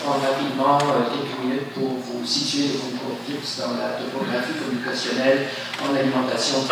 prendre rapidement quelques minutes pour vous situer le concours Flux dans la topographie communicationnelle en alimentation.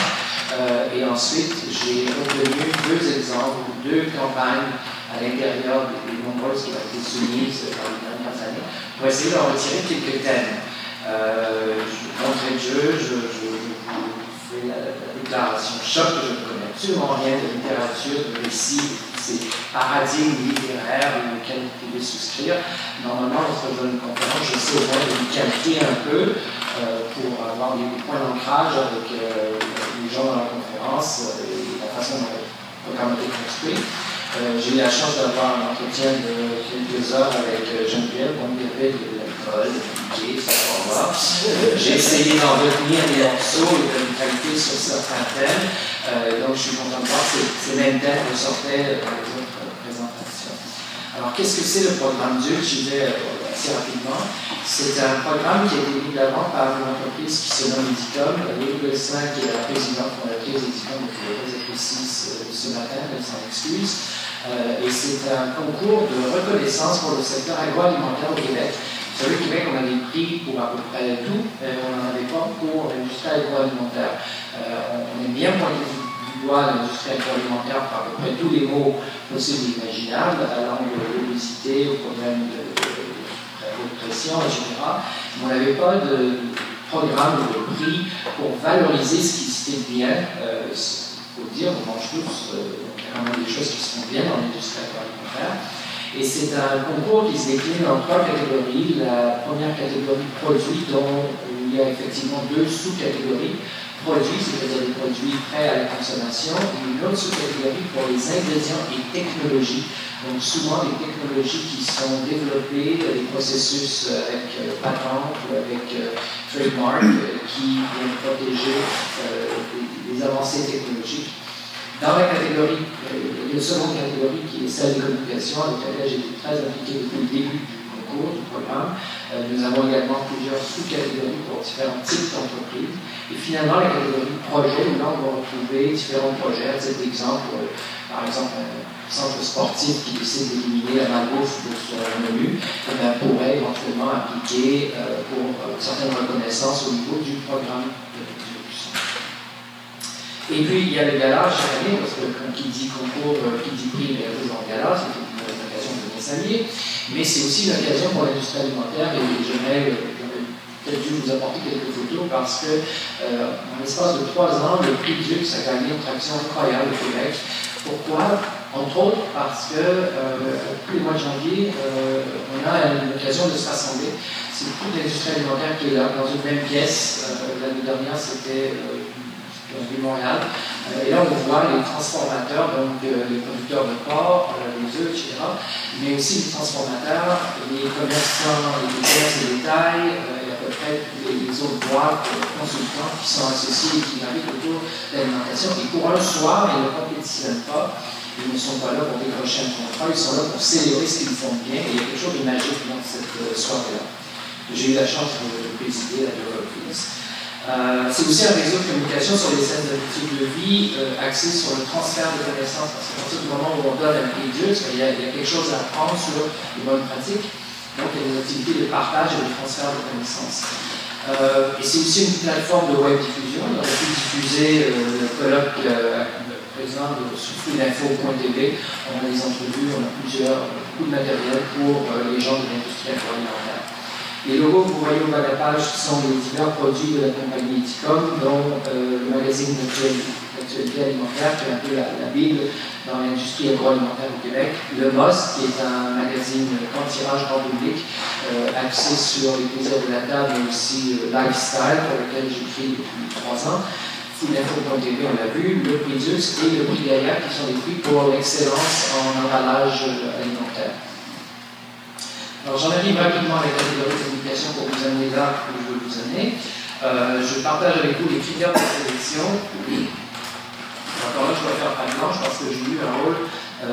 Et ensuite, j'ai retenu deux exemples, deux campagnes à l'intérieur des nombreuses qui ont été soumises dans les dernières années pour essayer d'en retirer quelques thèmes. D'entrée de jeu, je vous fais la déclaration choc que je ne connais absolument rien de littérature, de récits, ces paradigmes littéraires auxquels vous pouvez souscrire. Normalement, lorsque je donne une conférence, je sais au moins de vous qualifier un peu pour avoir des points d'ancrage avec les gens dans la conférence et la façon dont le programme a été construit. J'ai eu la chance d'avoir un entretien de quelques heures avec Geneviève, donc il y avait de l'alcool, de piqué, ça va. J'ai essayé d'en retenir des morceaux et de me qualifier sur certains thèmes. Donc je suis content de voir que ces mêmes thèmes ressortaient dans les autres présentations. Alors qu'est-ce que c'est le programme DUC? J'y vais assez rapidement. C'est un programme qui a été mis de l'avant par une entreprise qui se nomme Edicom. Louis Bessin, qui est la présidente fondatrice d'Edicom, qui devrait être ici ce matin, elle s'en excuse. Et c'est un concours de reconnaissance pour le secteur agroalimentaire au Québec. Vous savez, au Québec, on a des prix pour à peu près tout, on n'en avait pas pour l'industrie agroalimentaire. On aime bien pointer du doigt l'industrie agroalimentaire par à peu près tous les mots possibles et imaginables, allant de l'obésité au problème de pression, etc. Mais on n'avait pas de programme ou de prix pour valoriser ce qui se fait bien. Il faut dire, on mange tous vraiment des choses qui se font bien dans l'industrie agroalimentaire. Et c'est un concours qui se décline en trois catégories. La première catégorie, produits, dont il y a effectivement deux sous-catégories. Produits, c'est-à-dire des produits prêts à la consommation, et une autre sous-catégorie pour les ingrédients et technologies. Donc souvent des technologies qui sont développées, des processus avec patente ou avec trademark qui viennent protéger les avancées technologiques. Dans la catégorie, la seconde catégorie qui est celle des communications, avec laquelle j'ai été très impliqué depuis le début du concours, du programme. Nous avons également plusieurs sous-catégories pour différents types d'entreprises. Et finalement, la catégorie projet, où là on va retrouver différents projets. À titre d'exemple, par exemple, un centre sportif qui décide d'éliminer la malbouffe de son menu, pourrait éventuellement appliquer pour certaines reconnaissances au niveau du programme de distribution. Et puis, il y a le gala chaque année, parce que qui dit concours, qui dit prix, il y a toujours un gala, c'est une occasion de bien s'allier, mais c'est aussi une occasion pour l'industrie alimentaire, et j'aurais peut-être dû vous apporter quelques photos, parce que en l'espace de 3 ans, le prix DUC a gagné une traction incroyable au Québec. Pourquoi? Entre autres parce que tous les mois de janvier, on a une occasion de se rassembler. C'est toute l'industrie alimentaire qui est là, dans une même pièce. L'année dernière, c'était de Montréal. Et là, on voit les transformateurs, donc les producteurs de porc, les œufs, etc., mais aussi les transformateurs, les commerçants, les commerces de détail, et à peu près les autres boîtes, consultants qui sont associés et qui gravitent autour de l'alimentation. Et pour un soir, ils ne compétitionnent pas. Ils ne sont pas là pour décrocher un contrat, ils sont là pour célébrer ce qu'ils font bien. Et il y a quelque chose de magique dans cette soirée-là. J'ai eu la chance de présider à deux reprises. C'est aussi un réseau de communication sur les scènes d'habitude de vie axé sur le transfert de connaissances. Parce qu'à partir du moment où on donne un prix DUC, il y a quelque chose à apprendre sur les bonnes pratiques. Donc il y a des activités de partage et de transfert de connaissances. Et c'est aussi une plateforme de web diffusion. On aurait pu diffuser le colloque président de souffrinfo.tv. On a des entrevues, on a beaucoup de matériel pour les gens de l'industrie agroalimentaire. Les logos que vous voyez au bas de la page sont les divers produits de la compagnie Edicom, dont le magazine d'actualité alimentaire, qui est un peu la Bible dans l'industrie agroalimentaire au Québec. Le MOS, qui est un magazine grand tirage grand public, axé sur les plaisirs de la table, mais aussi lifestyle, pour lequel j'écris depuis 3 ans. Souffrinfo.tv, on l'a vu, le prix DUC et le prix Gaïa, qui sont des prix pour l'excellence en emballage alimentaire. Alors j'en arrive rapidement à la catégorie de communication pour vous amener là où je veux vous amener. Je partage avec vous les critères de sélection. Encore là, je dois faire patte blanche parce que j'ai eu un rôle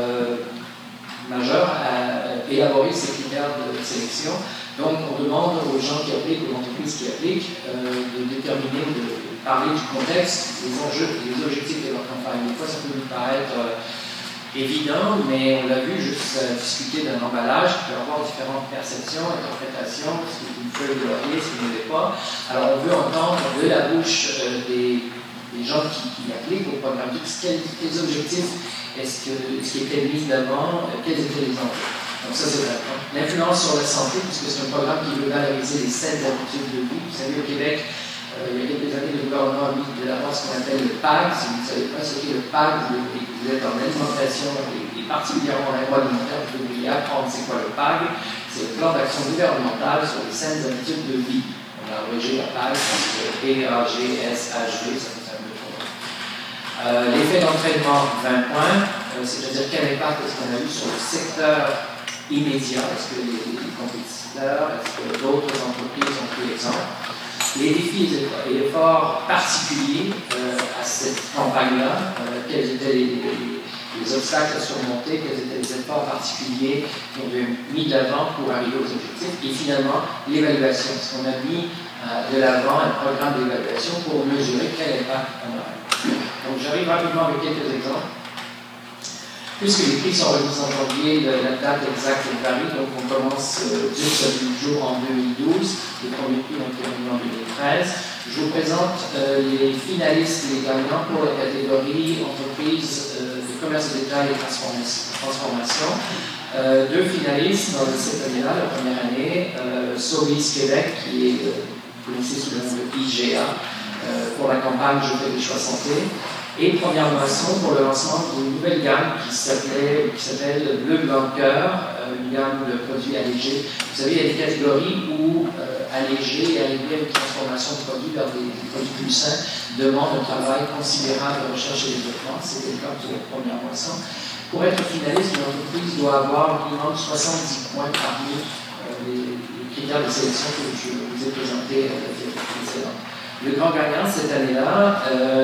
majeur à élaborer ces critères de sélection. Donc on demande aux gens qui appliquent, aux entreprises qui appliquent, de déterminer, de parler du contexte, des enjeux et des objectifs de leur campagne. Des fois, ça peut nous paraître évident, mais on l'a vu juste discuter d'un emballage qui peut avoir différentes perceptions, interprétations, ce qui est une feuille de laurier, ce qui ne l'est pas. Alors on veut entendre de la bouche des gens qui appliquent au programme X quels objectifs est-ce qui était mis d'avant, quels étaient les enjeux. Donc ça c'est vrai. L'influence sur la santé, puisque c'est un programme qui veut valoriser les saines habitudes de vie. Vous savez, au Québec, il y a quelques années, le gouvernement a mis de l'avant ce qu'on appelle le PAG. Si vous ne savez pas ce qu'est le PAG, vous êtes en alimentation et particulièrement en agroalimentaire, vous devriez apprendre c'est quoi le PAG. C'est le plan d'action gouvernemental sur les saines habitudes de vie. On a abrégé la PAG, parce que PAGSHV, ça fait un peu trop. L'effet d'entraînement, 20 points, c'est-à-dire quel impact est-ce qu'on a eu sur le secteur immédiat, est-ce que les compétiteurs, est-ce que d'autres entreprises ont pris l'exemple. Les défis et efforts particuliers à cette campagne-là, quels étaient les obstacles à surmonter, quels étaient les efforts particuliers qu'on avait mis de l'avant pour arriver aux objectifs, et finalement l'évaluation, parce qu'on a mis de l'avant un programme d'évaluation pour mesurer quel impact on a. Donc j'arrive rapidement avec quelques exemples. Puisque les prix sont remis en janvier, la date exacte varie, donc on commence du jour en 2012, les premiers prix ont été remis en 2013. Je vous présente les finalistes, les gagnants pour la catégorie entreprise de commerce de détail et transformation. Deux finalistes dans cette année-là, la première année, Sobeys Québec, qui est connaissez sous le nom de IGA, pour la campagne Je fais des choix santé. Et Première Moisson pour le lancement d'une nouvelle gamme qui s'appelle Bleu Blanc Cœur, une gamme de produits allégés. Vous savez, il y a des catégories où alléger et arriver à une transformation de produits vers des produits plus sains demande un travail considérable de recherche et développement. C'était le cas pour Première Moisson. Pour être finaliste, une entreprise doit avoir un minimum de 70 points parmi les critères de sélection que je vous ai présentés à la précédente. Le grand gagnant cette année-là,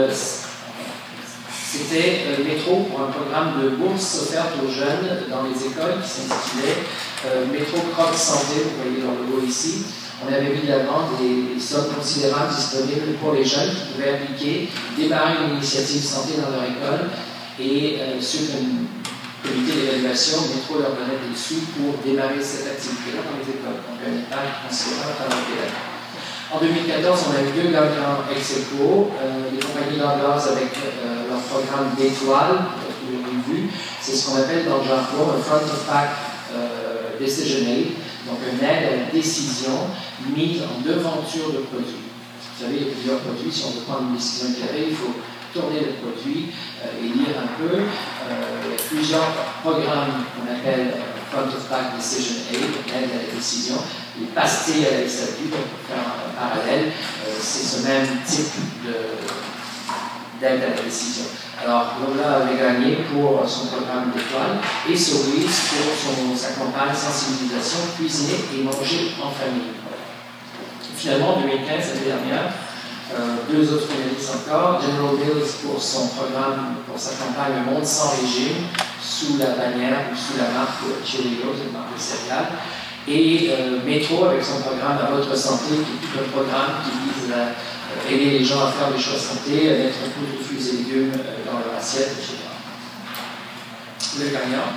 c'était Métro pour un programme de bourse offerte aux jeunes dans les écoles qui s'intitulait Métro Croc Santé, vous voyez dans le logo ici. On avait mis de l'avant des sommes considérables disponibles pour les jeunes qui pouvaient appliquer, démarrer une initiative santé dans leur école et suite à un comité d'évaluation, Métro leur donnait des sous pour démarrer cette activité-là dans les écoles. Donc un impact considérable à l'enquête. En 2014, on a eu deux gagnants ex-aequo, les compagnies d'Anglaise avec leur programme d'étoiles, vous l'avez vu, c'est ce qu'on appelle dans le jargon un front of pack decision aid, donc une aide à la décision mise en devanture de produits. Vous savez, il y a plusieurs produits, si on veut prendre une décision éclairée, il faut tourner le produit et lire un peu. Il y a plusieurs programmes qu'on appelle front of pack decision aid, aide à la décision. Les pastilles à la SAQ, pour faire un parallèle, c'est ce même type d'aide à la décision. Alors, Lola avait gagné pour son programme d'étoiles et Sobeys pour sa campagne sensibilisation, cuisiner et manger en famille. Finalement, en 2015, l'année dernière, deux autres finalistes encore, General Mills pour son programme, pour sa campagne Le Monde sans régime, sous la bannière ou sous la marque Cheerios, une marque de céréales. Et Métro avec son programme À votre santé, qui est tout un programme qui vise à aider les gens à faire des choix santé, à mettre un peu de fruits et légumes dans leur assiette, etc. Le gagnant,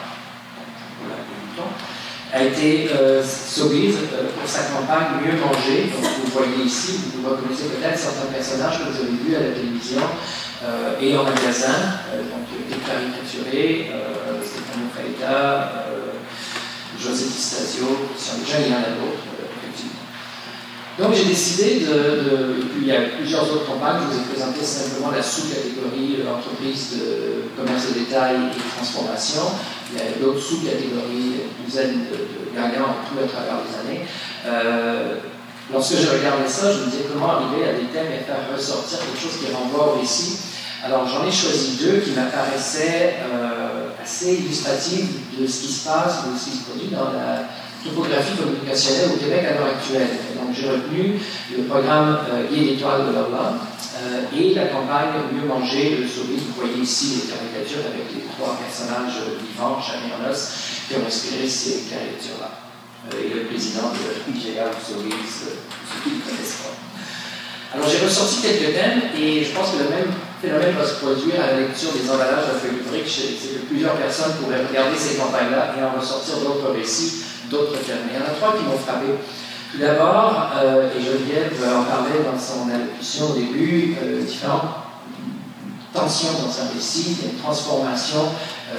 a été Sobeys pour sa campagne Mieux manger. Donc vous voyez ici, vous reconnaissez peut-être certains personnages que vous avez vus à la télévision et en magasin, donc des caricaturés, Stéphane Faïda, José Pistasio, Christian Déjà, il y en a d'autres, effectivement. Donc j'ai décidé et puis il y a plusieurs autres campagnes, je vous ai présenté simplement la sous-catégorie entreprise de commerce de détail et de transformation. Il y a d'autres sous-catégories, une douzaine de gagnants tout à travers les années. Lorsque je regardais ça, je me disais comment arriver à des thèmes et faire ressortir quelque chose qui renvoie au récit. Alors j'en ai choisi deux qui m'apparaissaient assez illustratives de ce qui se passe, de ce qui se produit dans la topographie communicationnelle au Québec à l'heure actuelle. Donc j'ai retenu le programme Guide d'étoiles de Lola et la campagne Mieux manger de Sobeys. Vous voyez ici les caricatures avec les trois personnages vivants, chair et en os, qui ont inspiré ces caricatures-là. Et le président de IGA Sobeys, ceux qui ne connaissent pas. Alors j'ai ressorti quelques thèmes et je pense que le même phénomène va se produire à la lecture des emballages de feuilles de briques, c'est que plusieurs personnes pourraient regarder ces campagnes-là et en ressortir d'autres récits, d'autres thèmes. Il y en a trois qui m'ont frappé. Tout d'abord, et Geneviève en parlait dans son allocution au début, différentes tensions dans un récit, il y a une transformation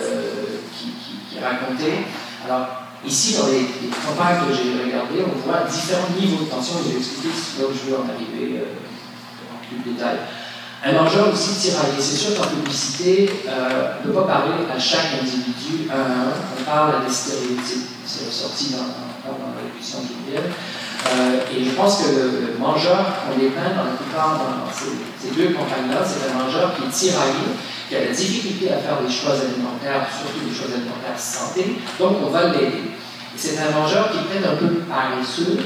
qui est racontée. Alors, ici, dans les campagnes que j'ai regardées, on voit différents niveaux de tension, et j'ai expliqué là où je veux en arriver en plus de détail. Un mangeur aussi tiraillé. C'est sûr qu'en publicité, on ne peut pas parler à chaque individu un à un, on parle à des stéréotypes. C'est ressorti dans l'allocution de Geneviève. Et je pense que le mangeur qu'on dépeint dans la plupart dans ces deux campagnes-là, c'est un mangeur qui est tiraillé, qui a la difficulté à faire des choix alimentaires, surtout des choix alimentaires santé, donc on va l'aider. Et c'est un mangeur qui est peut-être un peu paresseux.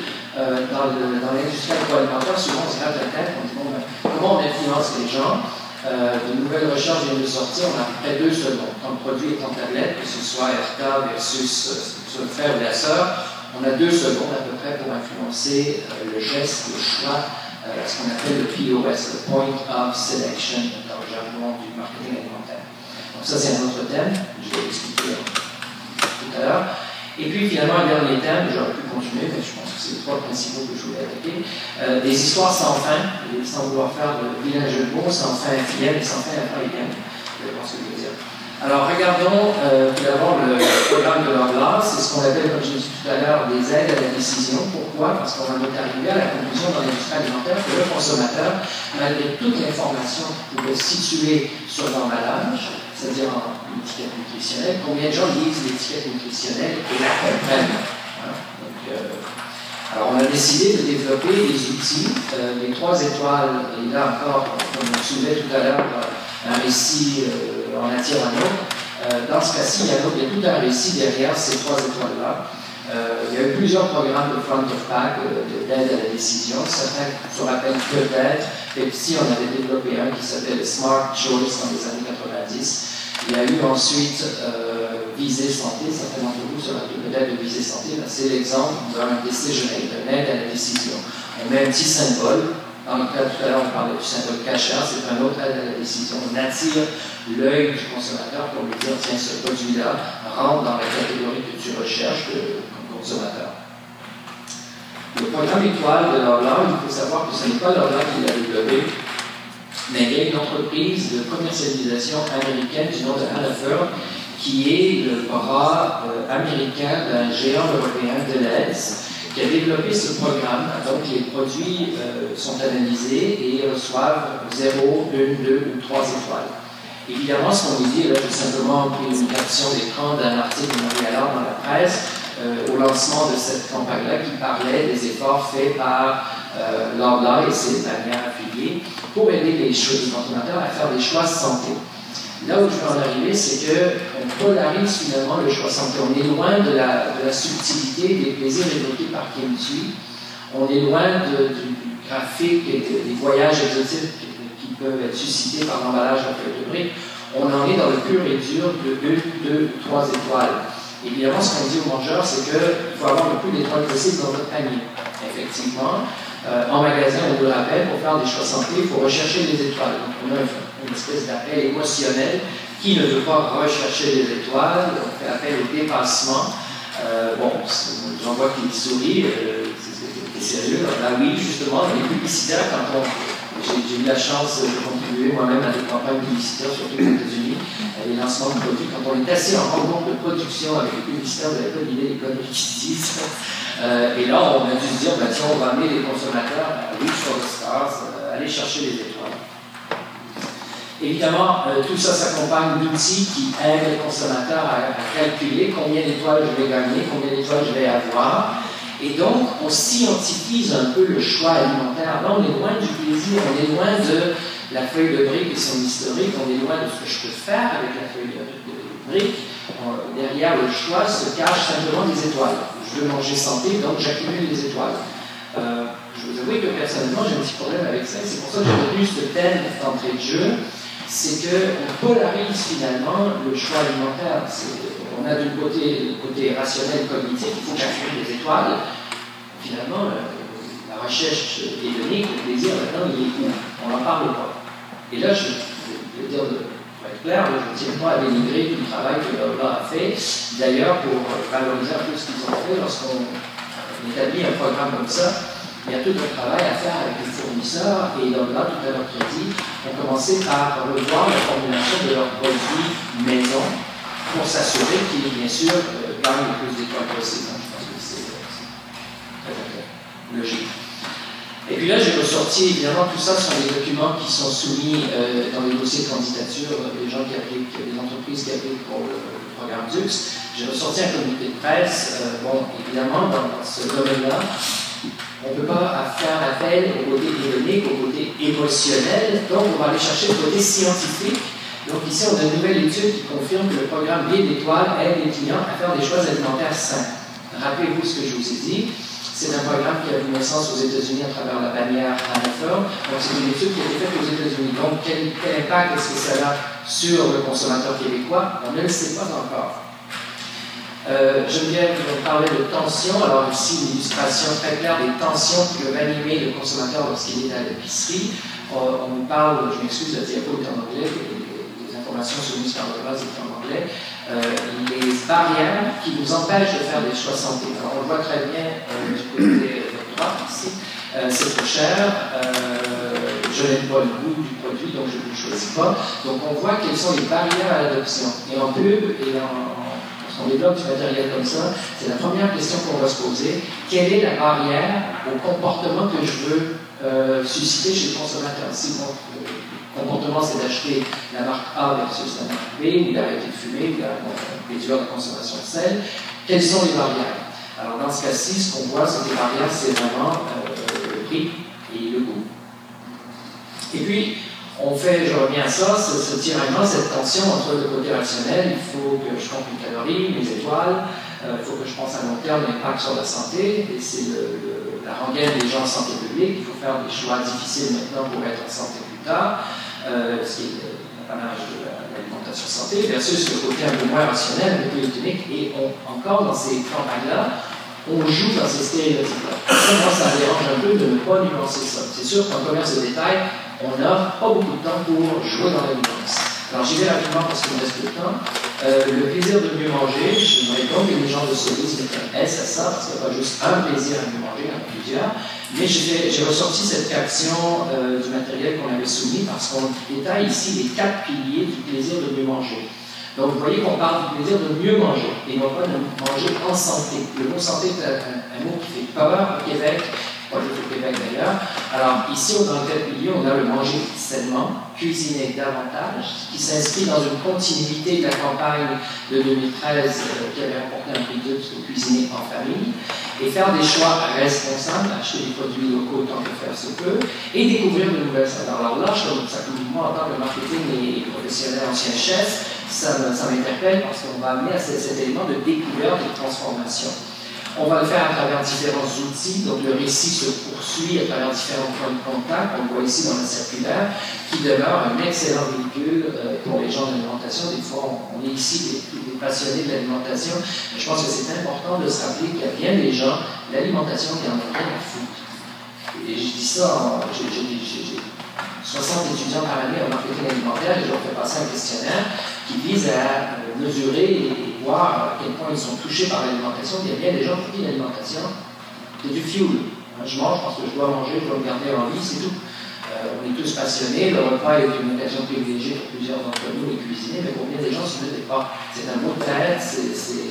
Dans l'industrie agroalimentaire, souvent on se gratte la tête, on dit bon, ben, comment on influence les gens. De nouvelles recherches viennent de sortir, on a à peu près 2 secondes. Quand le produit est en tablette, que ce soit RK versus le frère ou la sœur, on a 2 secondes à peu près pour influencer le geste, le choix, ce qu'on appelle le POS, le Point of Selection, dans le jargon du marketing alimentaire. Donc ça, c'est un autre thème, je vais l'expliquer tout à l'heure. Et puis finalement, un dernier thème, j'aurais pu continuer, mais je pense que c'est les 3 principaux que je voulais attaquer. Des histoires sans fin, et sans vouloir faire de vilain jeu de mots, sans fin infinie et sans fin infinie. Je pense que je veux dire. Alors regardons tout d'abord le programme de Loblaw, c'est ce qu'on appelle, comme je l'ai dit tout à l'heure, des aides à la décision. Pourquoi? Parce qu'on en est arrivé à la conclusion dans l'industrie alimentaire que le consommateur, malgré toute l'information qu'il pouvait situer sur l'emballage, c'est-à-dire en étiquette nutritionnelle, combien de gens lisent l'étiquette nutritionnelle et la comprennent. Hein? Donc, alors on a décidé de développer des outils, les 3 étoiles, et là encore, comme on soulevait tout à l'heure, un récit en attire un autre. Dans ce cas-ci, il y a tout un récit derrière ces 3 étoiles-là. Il y a eu plusieurs programmes de front of pack, d'aide à la décision. Certains se rappellent peut-être. Pepsi, on avait développé un qui s'appelle Smart Choice dans les années 90. Il y a eu ensuite Visée Santé. Certains d'entre vous se rappellent peut-être de Visée Santé. C'est l'exemple d'un décisionnaire, d'une aide à la décision. On met un petit symbole. Dans le cas tout à l'heure, on parlait du symbole cachère, c'est un autre aide à la décision. On attire l'œil du consommateur pour lui dire tiens, ce produit-là rentre dans la catégorie que tu recherches comme consommateur. Le programme étoile de Loblaw, il faut savoir que ce n'est pas Loblaw qui l'a développé, mais il y a une entreprise de commercialisation américaine du nom de Hannaford qui est le bras américain d'un géant européen de l'aide, qui a développé ce programme. Donc, les produits sont analysés et reçoivent 0, 1, 2 ou 3 étoiles. Évidemment, ce qu'on nous dit, là, j'ai simplement pris une caption d'écran d'un article de Montréal dans la presse au lancement de cette campagne-là qui parlait des efforts faits par Loblaw et ses bannières affiliées pour aider les consommateurs à faire des choix santé. Là où je veux en arriver, c'est qu'on polarise finalement le choix santé. On est loin de la subtilité des plaisirs évoqués par Kim Thuy. On est loin du graphique et des voyages exotiques qui peuvent être suscités par l'emballage en feuille de brique. On en est dans le pur et dur de 1, 2, 3 étoiles. Évidemment, ce qu'on dit aux mangeurs, c'est qu'il faut avoir le plus d'étoiles possible dans votre panier. Effectivement, en magasin, on vous le rappelle, pour faire des choix santé, il faut rechercher les étoiles. Donc, on a une espèce d'appel émotionnel qui ne veut pas rechercher les étoiles. On fait appel au dépassement. J'en vois qui sourit. C'est sérieux. Là, oui, justement, dans les publicitaires, j'ai eu la chance de contribuer moi-même à des campagnes publicitaires, surtout aux États-Unis, les lancements de produits. Quand on est assis en rencontre de production avec les publicitaires, vous n'avez pas l'idée des conneries qu'ils disent. Et là, on a dû se dire, tiens, on va amener les consommateurs à reach for the stars, aller chercher les étoiles. Évidemment, tout ça s'accompagne d'outils qui aident les consommateurs à calculer combien d'étoiles je vais gagner, combien d'étoiles je vais avoir. Et donc, on scientifise un peu le choix alimentaire. Là, on est loin du plaisir, on est loin de la feuille de brique et son historique, on est loin de ce que je peux faire avec la feuille de brique. Derrière le choix se cachent simplement des étoiles. Je veux manger santé, donc j'accumule des étoiles. Je vous avoue que personnellement, j'ai un petit problème avec ça. C'est pour ça que j'ai retenu ce thème d'entrée de jeu. C'est qu'on polarise finalement le choix alimentaire. On a d'un côté le côté rationnel, cognitif, il faut j'accumule des étoiles. Finalement, la recherche hédonique, le plaisir, maintenant, il est où? On n'en parle pas. Et là, je le dire pour être clair, je ne tiens pas à dénigrer tout le travail que Lola a fait. D'ailleurs, pour valoriser un peu ce qu'ils ont fait, lorsqu'on établit un programme comme ça, il y a tout un travail à faire avec les fournisseurs et Lola, tout à leur crédit, ont commencé par revoir la formulation de leurs produits maison pour s'assurer qu'ils, bien sûr, gagnent le plus d'étoiles possible. Je pense que c'est logique. Et puis là, j'ai ressorti, évidemment, tout ça sont des documents qui sont soumis dans les dossiers de candidature des gens qui appliquent, des entreprises qui appliquent pour le programme DUX. J'ai ressorti un communiqué de presse. Bon, évidemment, dans ce domaine-là, on ne peut pas faire appel au côté ironique, au côté émotionnel, donc on va aller chercher le côté scientifique. Donc ici, on a une nouvelle étude qui confirme que le programme Guide d'étoiles aide les clients à faire des choix alimentaires sains. Rappelez-vous ce que je vous ai dit. C'est un programme qui a vu naissance aux États-Unis à travers la bannière Hannaford. Donc, c'est une étude qui a été faite aux États-Unis. Donc, quel impact est-ce que ça a sur le consommateur québécois? On ne le sait pas encore. Geneviève parlait de tension. Alors, ici, une illustration très claire des tensions qui peuvent animer le consommateur lorsqu'il est à l'épicerie. On nous parle, je m'excuse, la diapo est en anglais, les informations soumises par le base sont en anglais. Les barrières qui nous empêchent de faire des choix santé. Alors, on le voit très bien du côté droit ici. C'est trop cher, je n'aime pas le goût du produit, donc je ne le choisis pas. Donc, on voit quelles sont les barrières à l'adoption. Et en pub et lorsqu'on développe du matériel comme ça, c'est la première question qu'on va se poser. Quelle est la barrière au comportement que je veux susciter chez le consommateur? Si mon comportement, c'est d'acheter la marque A versus la marque B, ou d'arrêter de fumer, ou de réduire la consommation de sel. Quelles sont les barrières? Alors, dans ce cas-ci, ce qu'on voit, c'est que les barrières, c'est vraiment le prix et le goût. Et puis, on fait, je reviens à ça, ce tiraillement, cette tension entre le côté rationnel, il faut que je compte les calories, mes étoiles, il faut que je pense à long terme l'impact sur la santé, et c'est la rengaine des gens en santé publique, il faut faire des choix difficiles maintenant pour être en santé plus tard, ce qui est l'apanage de l'alimentation santé, versus le côté un peu moins rationnel, un peu clinique, et encore dans ces campagnes-là, on joue dans ces stéréotypes-là. Moi, ça me dérange un peu de ne pas nuancer ça. C'est sûr qu'en commerce de détail, on n'a pas beaucoup de temps pour jouer dans la nuance. Alors, j'y vais rapidement parce qu'il me reste peu de temps. Le plaisir de mieux manger, j'aimerais donc que les gens de Solis mettent un S à ça, parce qu'il n'y a pas juste un plaisir à mieux manger, il y en a plusieurs. Mais j'ai ressorti cette caption du matériel qu'on avait soumis parce qu'on détaille ici les 4 piliers du plaisir de mieux manger. Donc, vous voyez qu'on parle du plaisir de mieux manger et non pas de manger en santé. Le mot santé est un mot qui fait peur au Québec, pas juste au Québec d'ailleurs. Alors, ici, dans le 4 piliers, on a le manger sainement, cuisiner davantage, qui s'inscrit dans une continuité de la campagne de 2013 qui avait remporté un prix de cuisiner en famille, et faire des choix responsables, acheter des produits locaux tant que faire se peut, et découvrir de nouvelles saveurs. Alors là, moi, en tant que marketing et professionnel ancien chef, ça m'interpelle parce qu'on va amener à cet élément de découverte et de transformation. On va le faire à travers différents outils, donc le récit se poursuit à travers différents points de contact, on le voit ici dans la circulaire, qui demeure un excellent véhicule pour les gens de l'alimentation. Des fois, on est ici des passionnés de l'alimentation, mais je pense que c'est important de se rappeler qu'il y a bien des gens, l'alimentation qui en a rien à foutre. Et je dis ça, j'ai 60 étudiants par année en marketing alimentaire, et je leur fais passer un questionnaire qui vise à mesurer et voir à quel point ils sont touchés par l'alimentation. Il y a bien des gens pour qui l'alimentation, c'est du fuel. Je mange parce que je dois manger, je dois me garder en vie, c'est tout. On est tous passionnés, le repas est une occasion privilégiée pour plusieurs d'entre nous de cuisiner, mais pour bien des gens, ce n'est pas. C'est un mot de tête, c'est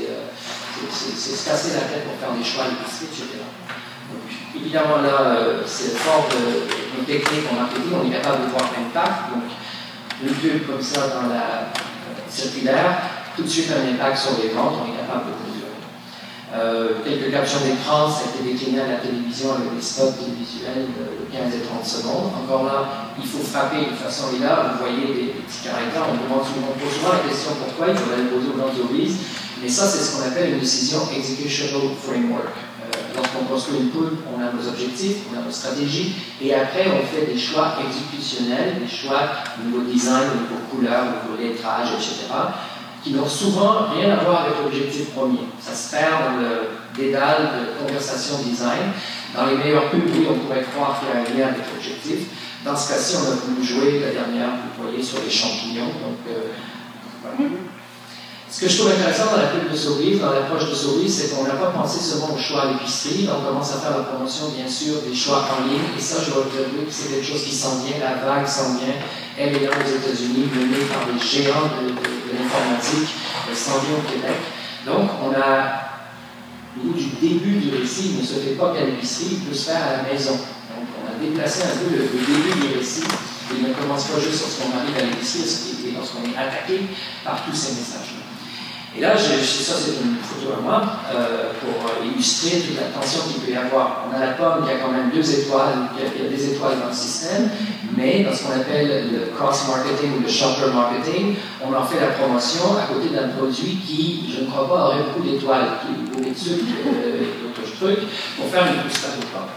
se casser la tête pour faire des choix à l'épicerie, etc. Donc, évidemment, là, c'est fort de technique en marketing, on est capable de voir l'impact. Donc, une pub comme ça dans la circulaire, tout de suite un impact sur les ventes, on est capable de mesurer. Quelques captions d'écran, ça a été décliné à la télévision avec des spots télévisuels de 15 et 30 secondes. Encore là, il faut frapper de façon et là, vous voyez des petits caractères, on pose souvent la question pourquoi, il faudrait le poser aux entreprises, mais ça c'est ce qu'on appelle une décision executional framework. Lorsqu'on construit une poule, on a nos objectifs, on a nos stratégies, et après on fait des choix exécutionnels, des choix au niveau design, au niveau couleur, au niveau lettrage, etc., qui n'ont souvent rien à voir avec l'objectif premier. Ça se perd dans le dédale de conversation design. Dans les meilleurs pubs, oui, on pourrait croire qu'il y a un lien avec l'objectif. Dans ce cas-ci, on a voulu jouer la dernière, vous voyez, sur les champignons. Donc, voilà. Ce que je trouve intéressant dans la pub de Sobeys, dans l'approche de Sobeys, c'est qu'on n'a pas pensé seulement au choix à l'épicerie. On commence à faire la promotion, bien sûr, des choix en ligne. Et ça, je dois vous avouer que c'est quelque chose qui s'en vient. La vague s'en vient. Elle est là aux États-Unis, menée par les géants de l'informatique. Elle s'en vient au Québec. Donc, on a, au niveau du début du récit, il ne se fait pas qu'à l'épicerie, il peut se faire à la maison. Donc, on a déplacé un peu le début du récit. Il ne commence pas juste lorsqu'on arrive à l'épicerie, mais lorsqu'on est attaqué par tous ces messages-là. Et là, ça c'est une photo à moi, pour illustrer toute la tension qu'il peut y avoir. On a la pomme qui a quand même 2 étoiles, il y a des étoiles dans le système, mais dans ce qu'on appelle le cross-marketing ou le shopper marketing, on en fait la promotion à côté d'un produit qui, je ne crois pas, aurait beaucoup d'étoiles, qui est bourré de sucre et d'autres trucs, pour faire une boostage de pomme.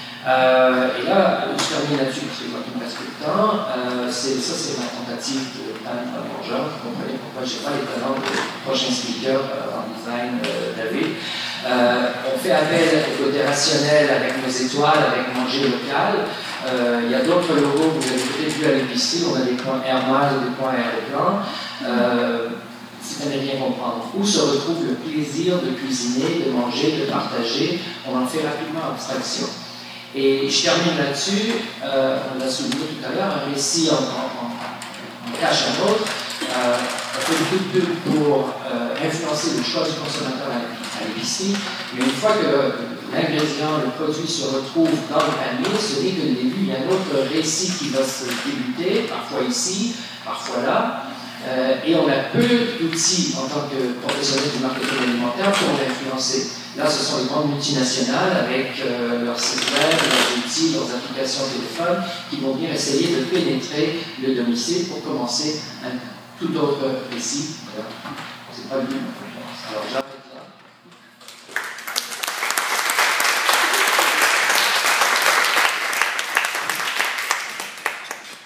Et là, je termine là-dessus parce que je vois qu'il me reste peu de temps. Ça, c'est ma tentative de peindre un mangeur. Vous comprenez pourquoi je n'ai pas les talents de prochain speaker en design David. On fait appel au côté rationnel avec nos étoiles, avec manger local. Il y a d'autres logos que vous avez peut-être vu à l'épicerie. On a des points Airmiles et des points Aéroplan. Si vous bien comprendre où se retrouve le plaisir de cuisiner, de manger, de partager, on en fait rapidement abstraction. Et je termine là-dessus, on l'a souligné tout à l'heure, un récit en cache un autre. On fait beaucoup de pub pour influencer le choix du consommateur à l'épicerie, mais une fois que l'ingrédient, le produit se retrouve dans le panier, ce n'est que le début, il y a un autre récit qui va se débuter, parfois ici, parfois là. Et on a peu d'outils en tant que professionnel du marketing alimentaire pour l'influencer. Là, ce sont les grandes multinationales avec leurs sites web, leurs outils, leurs applications téléphone qui vont venir essayer de pénétrer le domicile pour commencer un tout autre récit. C'est pas le but de ma conférence. Alors,